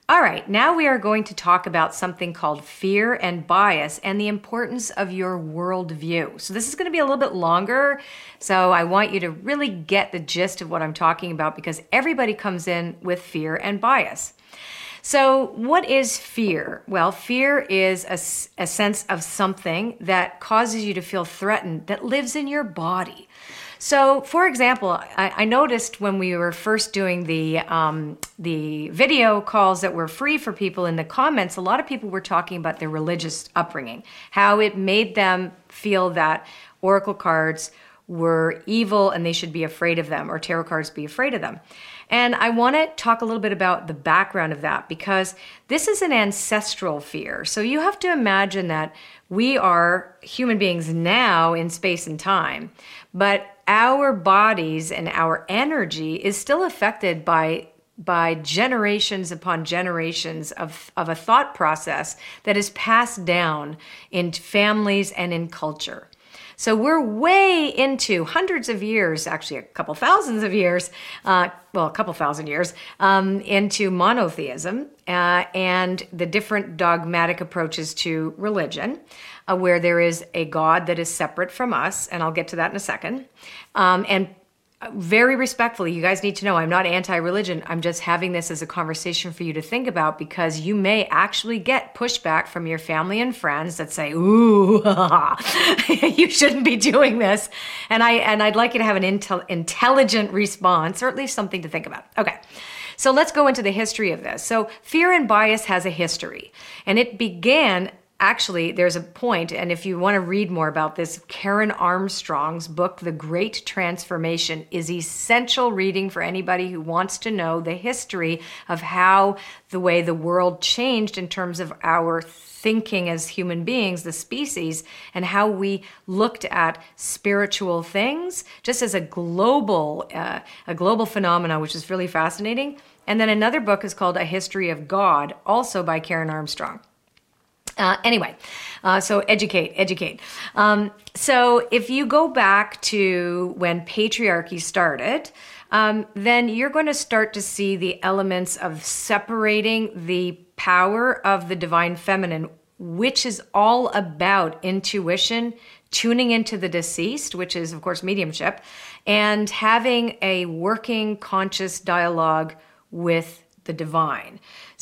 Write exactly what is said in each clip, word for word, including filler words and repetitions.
All right, now we are going to talk about something called fear and bias and the importance of your worldview. So this is going to be a little bit longer, so I want you to really get the gist of what I'm talking about because everybody comes in with fear and bias. So what is fear? Well, fear is a, a sense of something that causes you to feel threatened that lives in your body. So, for example, I, I noticed when we were first doing the um, the video calls that were free for people in the comments, a lot of people were talking about their religious upbringing, how it made them feel that oracle cards were evil and they should be afraid of them, or tarot cards be afraid of them. And I want to talk a little bit about the background of that because this is an ancestral fear. So you have to imagine that we are human beings now in space and time, but our bodies and our energy is still affected by by generations upon generations of, of a thought process that is passed down in families and in culture. So we're way into hundreds of years, actually a couple thousands of years, uh, well, a couple thousand years, um, into monotheism uh, and the different dogmatic approaches to religion, uh, where there is a God that is separate from us, and I'll get to that in a second. Um, and very respectfully, you guys need to know I'm not anti-religion. I'm just having this as a conversation for you to think about because you may actually get pushback from your family and friends that say, ooh, you shouldn't be doing this. And, I, and I'd like you to have an intel- intelligent response, or at least something to think about. Okay. So let's go into the history of this. So fear and bias has a history, and it began Actually, there's a point, and if you want to read more about this, Karen Armstrong's book, The Great Transformation, is essential reading for anybody who wants to know the history of how the way the world changed in terms of our thinking as human beings, the species, and how we looked at spiritual things just as a global, uh, a global phenomena, which is really fascinating. And then another book is called A History of God, also by Karen Armstrong. Uh, anyway, uh, so educate, educate. Um, so if you go back to when patriarchy started, um, then you're going to start to see the elements of separating the power of the divine feminine, which is all about intuition, tuning into the deceased, which is, of course, mediumship, and having a working conscious dialogue with the divine.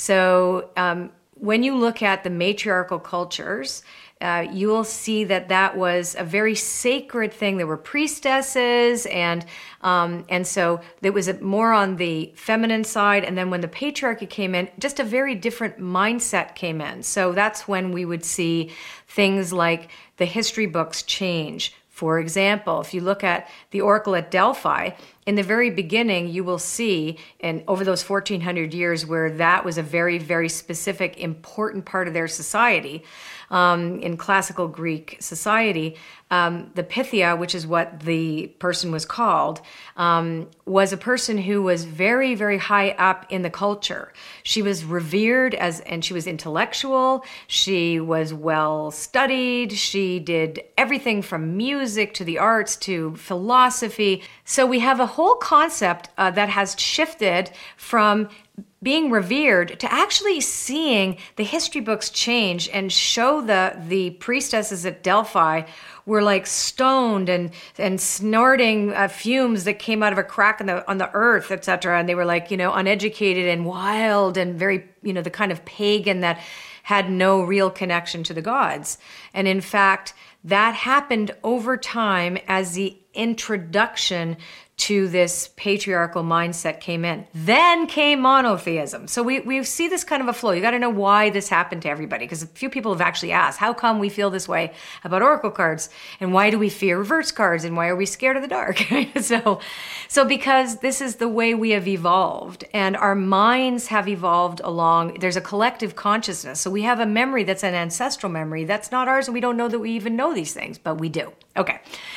So, um, when you look at the matriarchal cultures, uh, you will see that that was a very sacred thing. There were priestesses, and um, and so it was more on the feminine side. And then when the patriarchy came in, just a very different mindset came in. So that's when we would see things like the history books change. For example, if you look at the Oracle at Delphi, in the very beginning, you will see, and over those fourteen hundred years where that was a very, very specific, important part of their society, um, in classical Greek society, um, the Pythia, which is what the person was called, um, was a person who was very, very high up in the culture. She was revered as, and she was intellectual. She was well studied. She did everything from music to the arts to philosophy. So we have a whole concept uh, that has shifted from being revered to actually seeing the history books change and show the the priestesses at Delphi were like stoned and and snorting uh, fumes that came out of a crack in the on the earth, et cetera. And they were like, you know, uneducated and wild and very, you know, the kind of pagan that had no real connection to the gods. And in fact, that happened over time as the introduction to this patriarchal mindset came in. Then came monotheism. So we, we see this kind of a flow. You got to know why this happened to everybody, because a few people have actually asked, how come we feel this way about oracle cards? And why do we fear reverse cards? And why are we scared of the dark? so, so because this is the way we have evolved, and our minds have evolved along, there's a collective consciousness. So we have a memory that's an ancestral memory that's not ours, and we don't know that we even know these things, but we do. Okay.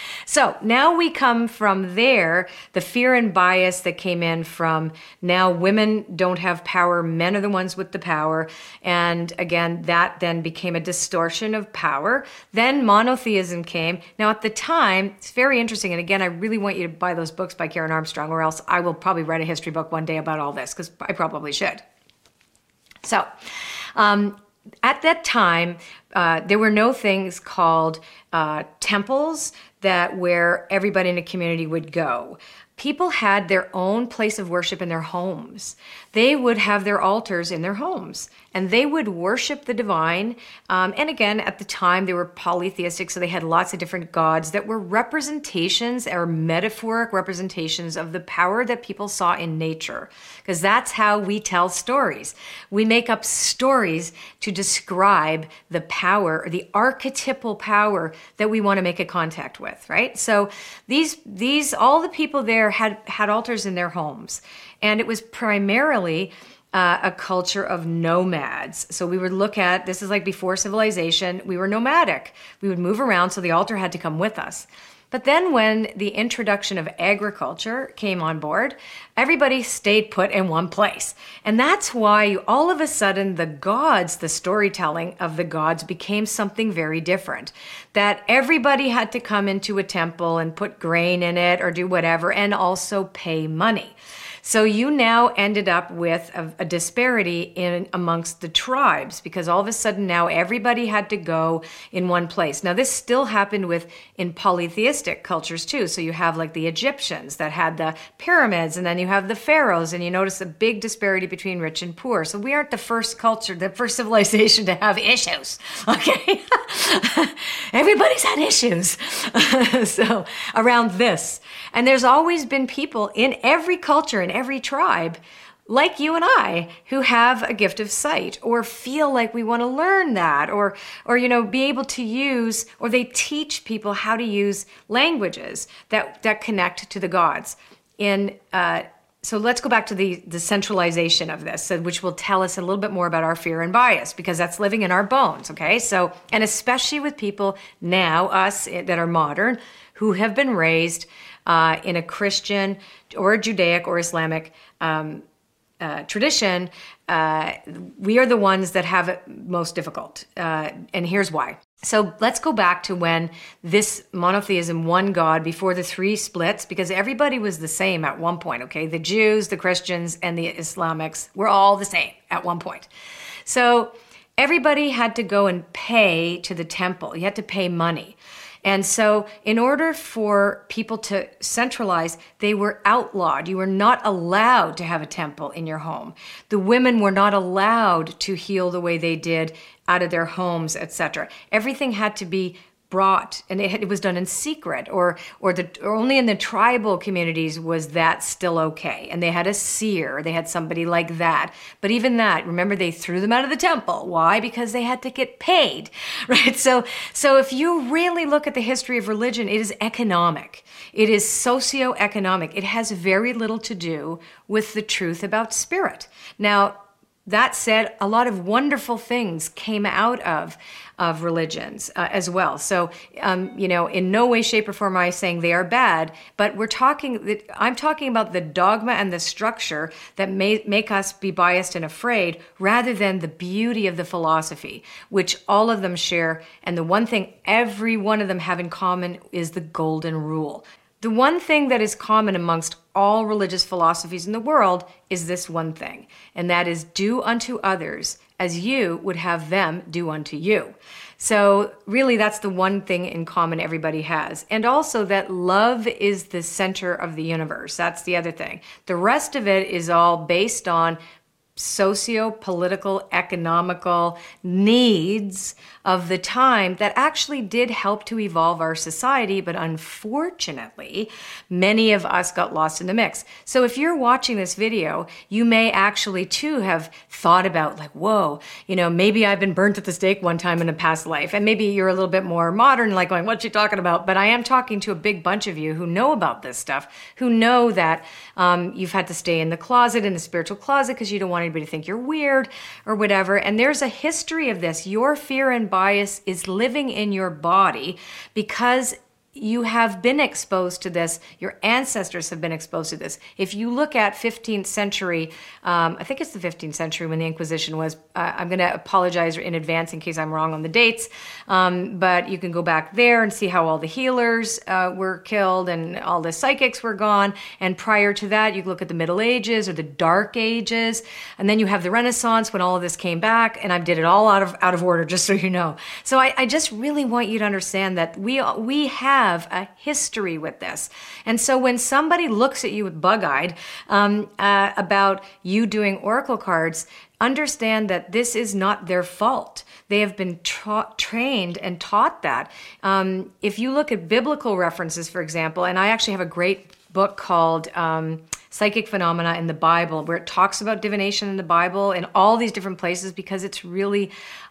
So now we come from there, the fear and bias that came in from now women don't have power, men are the ones with the power. And again, that then became a distortion of power. Then monotheism came. Now at the time, it's very interesting. And again, I really want you to buy those books by Karen Armstrong, or else I will probably write a history book one day about all this, because I probably should. So, um, at that time, uh, there were no things called uh, temples that where everybody in a community would go. People had their own place of worship in their homes. They would have their altars in their homes, and they would worship the divine. Um, and again, at the time, they were polytheistic, so they had lots of different gods that were representations or metaphoric representations of the power that people saw in nature, because that's how we tell stories. We make up stories to describe the power, or the archetypal power that we want to make a contact with, right? So these, these, all the people there had had altars in their homes, and it was primarily uh, a culture of nomads. So we would look at, this is like before civilization, we were nomadic. We would move around, so the altar had to come with us. But then when the introduction of agriculture came on board, everybody stayed put in one place. And that's why all of a sudden the gods, the storytelling of the gods became something very different. That everybody had to come into a temple and put grain in it or do whatever, and also pay money. So you now ended up with a, a disparity in amongst the tribes, because all of a sudden now everybody had to go in one place. Now this still happened with in polytheistic cultures too. So you have like the Egyptians that had the pyramids, and then you have the pharaohs, and you notice a big disparity between rich and poor. So we aren't the first culture, the first civilization to have issues. Okay, everybody's had issues. So around this, and there's always been people in every culture, in every tribe, like you and I, who have a gift of sight or feel like we want to learn that, or, or, you know, be able to use, or they teach people how to use languages that, that connect to the gods. In, uh, so let's go back to the, the centralization of this, which will tell us a little bit more about our fear and bias, because that's living in our bones. Okay. So, and especially with people now, us that are modern, who have been raised Uh, in a Christian or a Judaic or Islamic um, uh, tradition, uh, we are the ones that have it most difficult. Uh, and here's why. So let's go back to when this monotheism, one God, before the three splits, because everybody was the same at one point, okay? The Jews, the Christians, and the Islamics were all the same at one point. So everybody had to go and pay to the temple. You had to pay money. And so in order for people to centralize, they were outlawed. You were not allowed to have a temple in your home. The women were not allowed to heal the way they did out of their homes, et cetera. Everything had to be brought, and it, it was done in secret, or or the or only in the tribal communities was that still okay. And they had a seer, they had somebody like that. But even that, remember, they threw them out of the temple. Why? Because they had to get paid, right? So so if you really look at the history of religion, it is economic. It is socioeconomic. It has very little to do with the truth about spirit. Now, that said, a lot of wonderful things came out of, of religions uh, as well. So, um, you know, in no way, shape, or form am I saying they are bad, but we're talking, I'm talking about the dogma and the structure that may make us be biased and afraid, rather than the beauty of the philosophy, which all of them share. And the one thing every one of them have in common is the golden rule. The one thing that is common amongst all religious philosophies in the world is this one thing, and that is do unto others as you would have them do unto you. So really, that's the one thing in common everybody has. And also that love is the center of the universe. That's the other thing. The rest of it is all based on socio-political, economical needs of the time that actually did help to evolve our society, but unfortunately, many of us got lost in the mix. So if you're watching this video, you may actually too have thought about like, whoa, you know, maybe I've been burnt at the stake one time in a past life, and maybe you're a little bit more modern, like going, what you talking about? But I am talking to a big bunch of you who know about this stuff, who know that um, you've had to stay in the closet, in the spiritual closet, because you don't want anybody to think you're weird or whatever. And there's a history of this. Your fear and bias is living in your body because you have been exposed to this. Your ancestors have been exposed to this. If you look at fifteenth century, um, I think it's the fifteenth century when the Inquisition was. Uh, I'm going to apologize in advance in case I'm wrong on the dates, um, but you can go back there and see how all the healers uh, were killed and all the psychics were gone. And prior to that, you look at the Middle Ages or the Dark Ages, and then you have the Renaissance when all of this came back. And I did it all out of out of order, just so you know. So I, I just really want you to understand that we we have a history with this. And so when somebody looks at you with bug-eyed um, uh, about you doing oracle cards, understand that this is not their fault. They have been tra- trained and taught that. Um, if you look at biblical references, for example, and I actually have a great book called um, Psychic Phenomena in the Bible, where it talks about divination in the Bible in all these different places, because it's really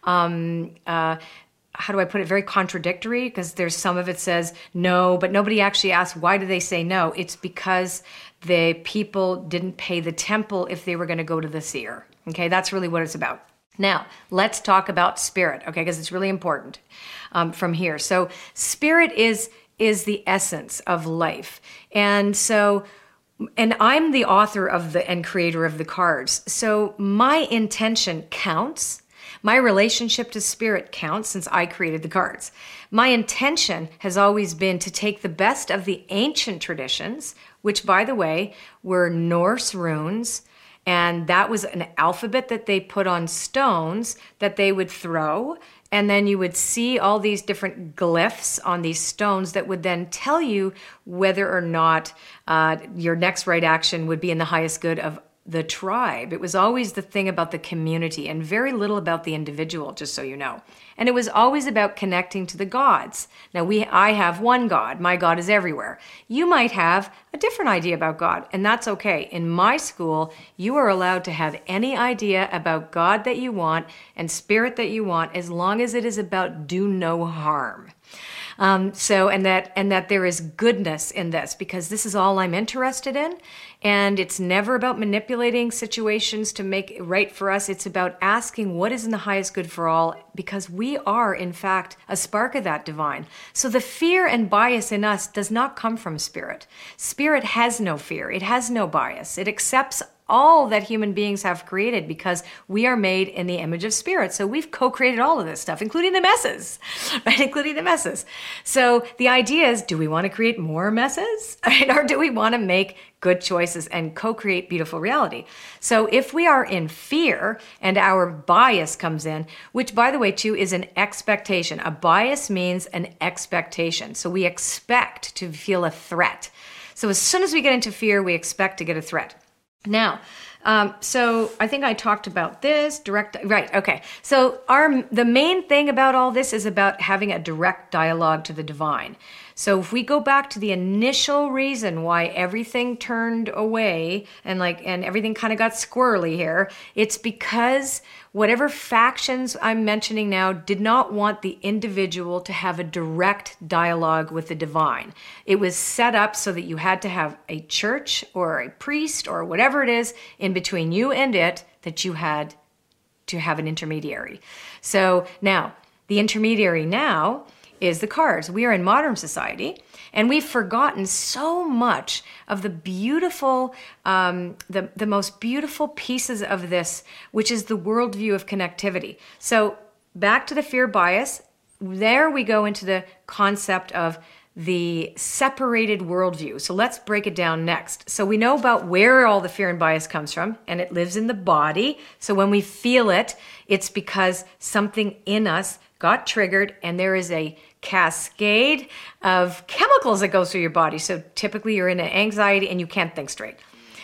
um, uh, how do I put it, very contradictory, because there's some of it says no, but nobody actually asks why do they say no. It's because the people didn't pay the temple if they were going to go to the seer. Okay, that's really what it's about. Now, let's talk about spirit, okay, because it's really important um, from here. So spirit is is the essence of life. And so, and I'm the author of the and creator of the cards. So my intention counts. My relationship to spirit counts since I created the cards. My intention has always been to take the best of the ancient traditions, which, by the way, were Norse runes, and that was an alphabet that they put on stones that they would throw, and then you would see all these different glyphs on these stones that would then tell you whether or not uh, your next right action would be in the highest good of the tribe. It was always the thing about the community and very little about the individual, just so you know. And it was always about connecting to the gods. Now, we, I have one God. My God is everywhere. You might have a different idea about God, and that's okay. In my school, you are allowed to have any idea about God that you want and spirit that you want, as long as it is about do no harm. Um, so, and that, and that there is goodness in this, because this is all I'm interested in. And it's never about manipulating situations to make it right for us. It's about asking what is in the highest good for all, because we are, in fact, a spark of that divine. So the fear and bias in us does not come from spirit. Spirit has no fear. It has no bias. It accepts all that human beings have created, because we are made in the image of spirit. So we've co-created all of this stuff, including the messes, right? Including the messes. So the idea is, do we want to create more messes? Right? Or do we want to make good choices and co-create beautiful reality? So if we are in fear and our bias comes in, which, by the way, too, is an expectation. A bias means an expectation. So we expect to feel a threat. So as soon as we get into fear, we expect to get a threat. Now, um, so I think I talked about this direct, right? Okay. So our, the main thing about all this is about having a direct dialogue to the divine. So if we go back to the initial reason why everything turned away and like, and everything kind of got squirrely here, it's because whatever factions I'm mentioning now did not want the individual to have a direct dialogue with the divine. It was set up so that you had to have a church or a priest or whatever it is in between you and it, that you had to have an intermediary. So now, the intermediary now is the cards. We are in modern society, and we've forgotten so much of the beautiful, um, the, the most beautiful pieces of this, which is the worldview of connectivity. So back to the fear bias, there we go into the concept of the separated worldview. So let's break it down next. So we know about where all the fear and bias comes from, and it lives in the body. So when we feel it, it's because something in us got triggered, and there is a cascade of chemicals that goes through your body. So typically you're in an anxiety and you can't think straight.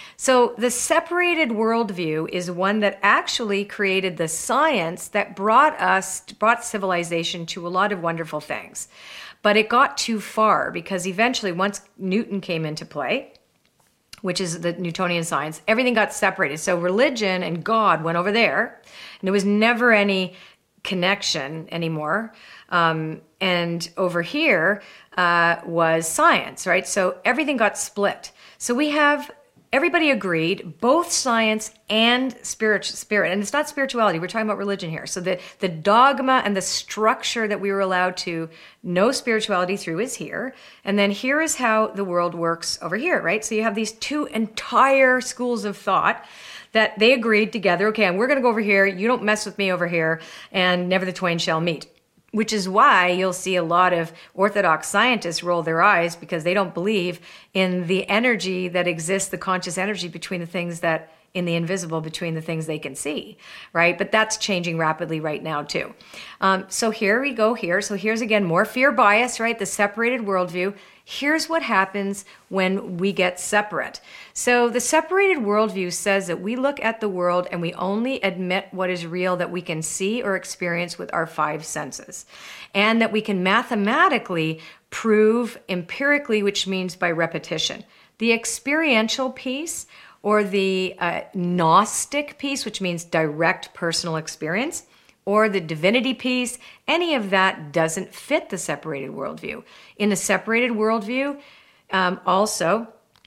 So the separated worldview is one that actually created the science that brought us, brought civilization to a lot of wonderful things. But it got too far, because eventually, once Newton came into play, which is the Newtonian science, everything got separated. So religion and God went over there, and there was never any connection anymore. Um, and over here uh, was science, right? So everything got split. So we have everybody agreed, both science and spirit, spirit, and it's not spirituality, we're talking about religion here. So the, the dogma and the structure that we were allowed to know spirituality through is here. And then here is how the world works over here, right? So you have these two entire schools of thought that they agreed together, okay, and we're going to go over here, you don't mess with me over here, and never the twain shall meet. Which is why you'll see a lot of orthodox scientists roll their eyes because they don't believe in the energy that exists, the conscious energy between the things that, in the invisible, between the things they can see, right? But that's changing rapidly right now too. Um, so here we go here. So here's again more fear bias, right? The separated worldview. Here's what happens when we get separate. So the separated worldview says that we look at the world and we only admit what is real that we can see or experience with our five senses. And that we can mathematically prove empirically, which means by repetition. The experiential piece or the uh, Gnostic piece, which means direct personal experience, or the divinity piece, any of that doesn't fit the separated worldview. In the separated worldview, um, also,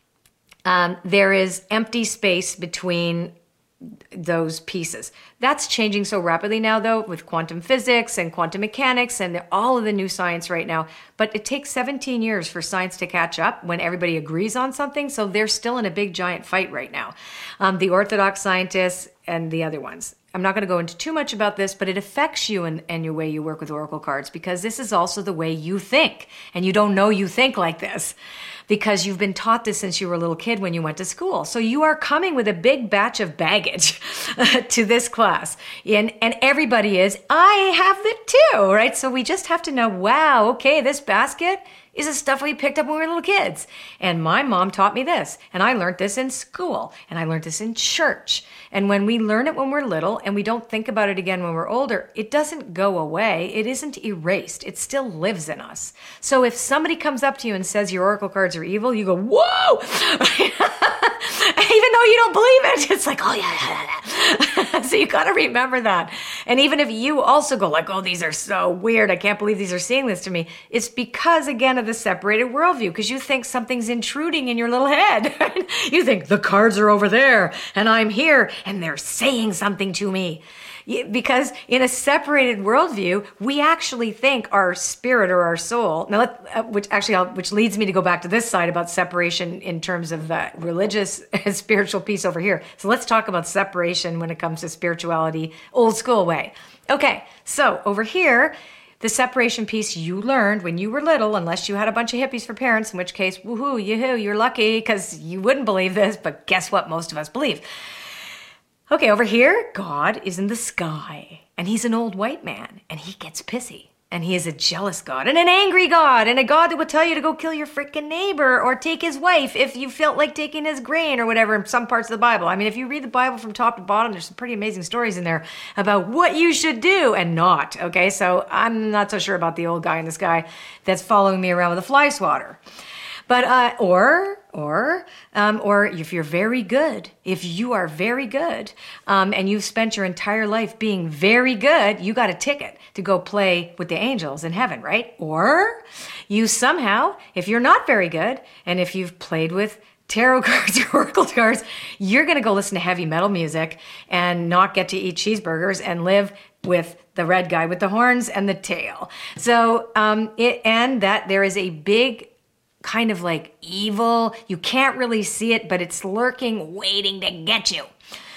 um, there is empty space between those pieces. That's changing so rapidly now, though, with quantum physics and quantum mechanics and all of the new science right now. But it takes seventeen years for science to catch up when everybody agrees on something. So they're still in a big, giant fight right now. Um, the orthodox scientists and the other ones. I'm not going to go into too much about this, but it affects you and, and your way you work with oracle cards because this is also the way you think. And you don't know you think like this because you've been taught this since you were a little kid when you went to school. So you are coming with a big batch of baggage to this class. And, and everybody is, I have it too, right? So we just have to know, wow, okay, this basket is the stuff we picked up when we were little kids. And my mom taught me this. And I learned this in school. And I learned this in church. And when we learn it when we're little and we don't think about it again when we're older, it doesn't go away. It isn't erased. It still lives in us. So if somebody comes up to you and says your oracle cards are evil, you go, whoa! Even though you don't believe it, it's like, oh yeah. So you got to remember that. And even if you also go like, oh, these are so weird. I can't believe these are saying this to me. It's because, again, of the separated worldview, because you think something's intruding in your little head. You think the cards are over there and I'm here and they're saying something to me. Because in a separated worldview, we actually think our spirit or our soul, now let, uh, which actually, I'll, which leads me to go back to this side about separation in terms of the religious and spiritual piece over here. So let's talk about separation when it comes to spirituality, old school way. Okay, so over here, the separation piece you learned when you were little, unless you had a bunch of hippies for parents, in which case, woohoo, yoo-hoo, you're lucky because you wouldn't believe this, but guess what? Most of us believe. Okay, over here, God is in the sky, and he's an old white man, and he gets pissy, and he is a jealous God, and an angry God, and a God that would tell you to go kill your freaking neighbor, or take his wife if you felt like taking his grain, or whatever, in some parts of the Bible. I mean, if you read the Bible from top to bottom, there's some pretty amazing stories in there about what you should do and not, okay? So I'm not so sure about the old guy in the sky that's following me around with a fly swatter. But, uh, or, or, um, or if you're very good, if you are very good, um, and you've spent your entire life being very good, you got a ticket to go play with the angels in heaven, right? Or you somehow, if you're not very good, and if you've played with tarot cards or oracle cards, you're going to go listen to heavy metal music and not get to eat cheeseburgers and live with the red guy with the horns and the tail. So, um, it, and that there is a big kind of like evil, you can't really see it, but it's lurking, waiting to get you.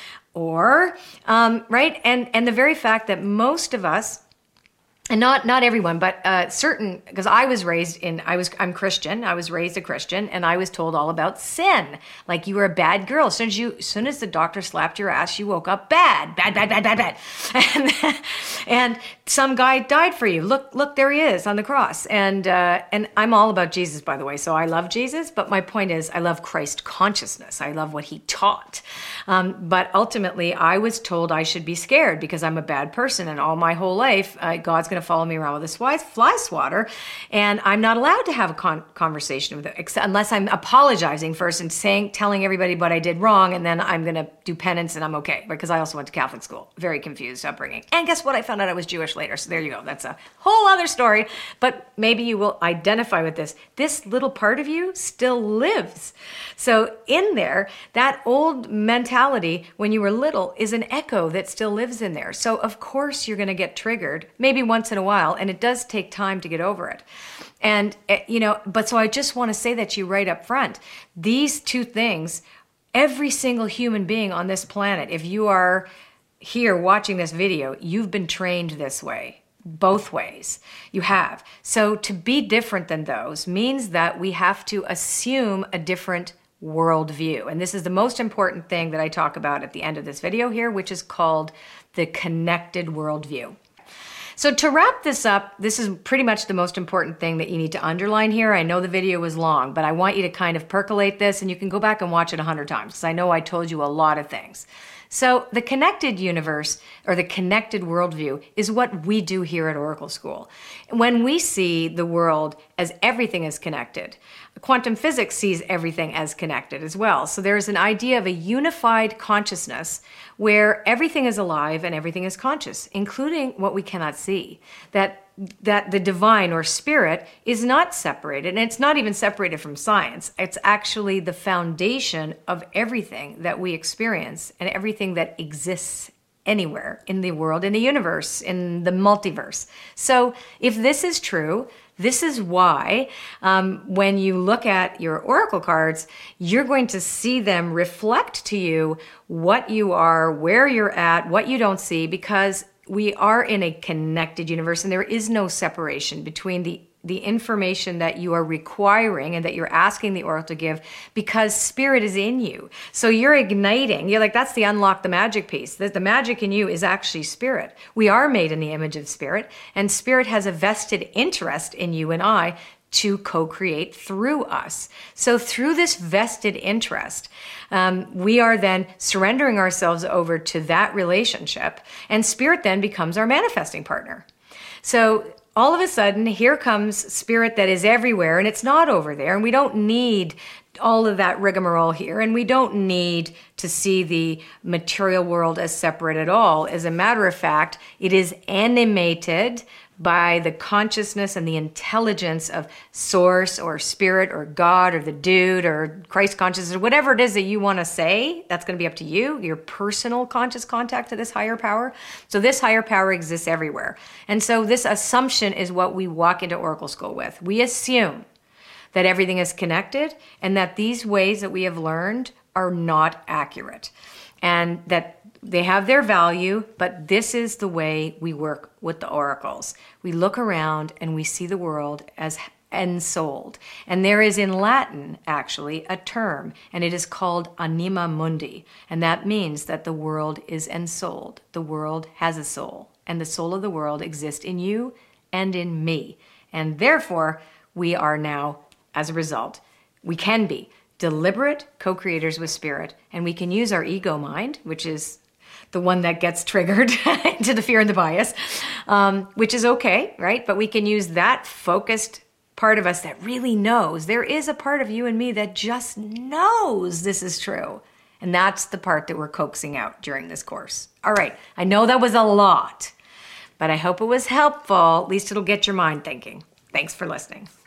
Or, um, right, and, and the very fact that most of us, and not not everyone, but uh, certain, because I was raised in, I was, I'm Christian, I was raised a Christian, and I was told all about sin. Like you were a bad girl. As soon as you, as soon as the doctor slapped your ass, you woke up bad, bad, bad, bad, bad, bad. And, and some guy died for you. Look, look, there he is on the cross. And uh, and I'm all about Jesus, by the way. So I love Jesus, but my point is, I love Christ consciousness. I love what he taught. Um, but ultimately, I was told I should be scared because I'm a bad person, and all my whole life, uh, God's going going to follow me around with a fly, fly swatter, and I'm not allowed to have a con- conversation with them except, unless I'm apologizing first and saying, telling everybody what I did wrong, and then I'm going to do penance and I'm okay, because I also went to Catholic school. Very confused upbringing. And guess what? I found out I was Jewish later, so there you go. That's a whole other story, but maybe you will identify with this. This little part of you still lives. So in there, that old mentality when you were little is an echo that still lives in there. So of course you're going to get triggered, maybe once in a while, and it does take time to get over it. And, you know, but so I just want to say that to you right up front. These two things, every single human being on this planet, if you are here watching this video, you've been trained this way. Both ways you have. So to be different than those means that we have to assume a different worldview. And this is the most important thing that I talk about at the end of this video here, which is called the connected worldview. So to wrap this up, this is pretty much the most important thing that you need to underline here. I know the video was long, but I want you to kind of percolate this, and you can go back and watch it a hundred times because I know I told you a lot of things. So the connected universe, or the connected worldview, is what we do here at Oracle School. When we see the world as everything is connected, quantum physics sees everything as connected as well. So there's an idea of a unified consciousness where everything is alive and everything is conscious, including what we cannot see. That that the divine or spirit is not separated, and it's not even separated from science. It's actually the foundation of everything that we experience and everything that exists anywhere in the world, in the universe, in the multiverse. So if this is true, this is why um, when you look at your oracle cards, you're going to see them reflect to you what you are, where you're at, what you don't see, because we are in a connected universe, and there is no separation between the, the information that you are requiring and that you're asking the oracle to give, because spirit is in you. So you're igniting. You're like, that's the unlock the magic piece. The, the magic in you is actually spirit. We are made in the image of spirit, and spirit has a vested interest in you and I to co-create through us. So through this vested interest, um, we are then surrendering ourselves over to that relationship, and spirit then becomes our manifesting partner. So all of a sudden, here comes spirit that is everywhere, and it's not over there, and we don't need all of that rigmarole here, and we don't need to see the material world as separate at all. As a matter of fact, it is animated by the consciousness and the intelligence of source or spirit or God or the dude or Christ consciousness or whatever it is that you want to say. That's going to be up to you, your personal conscious contact to this higher power. So this higher power exists everywhere. And so this assumption is what we walk into Oracle School with. We assume that everything is connected and that these ways that we have learned are not accurate, and that they have their value, but this is the way we work with the oracles. We look around and we see the world as ensouled. And there is in Latin, actually, a term, and it is called anima mundi. And that means that the world is ensouled. The world has a soul, and the soul of the world exists in you and in me. And therefore, we are now, as a result, we can be deliberate co-creators with spirit, and we can use our ego mind, which is the one that gets triggered into the fear and the bias, um, which is okay, right? But we can use that focused part of us that really knows. There is a part of you and me that just knows this is true. And that's the part that we're coaxing out during this course. All right, I know that was a lot, but I hope it was helpful. At least it'll get your mind thinking. Thanks for listening.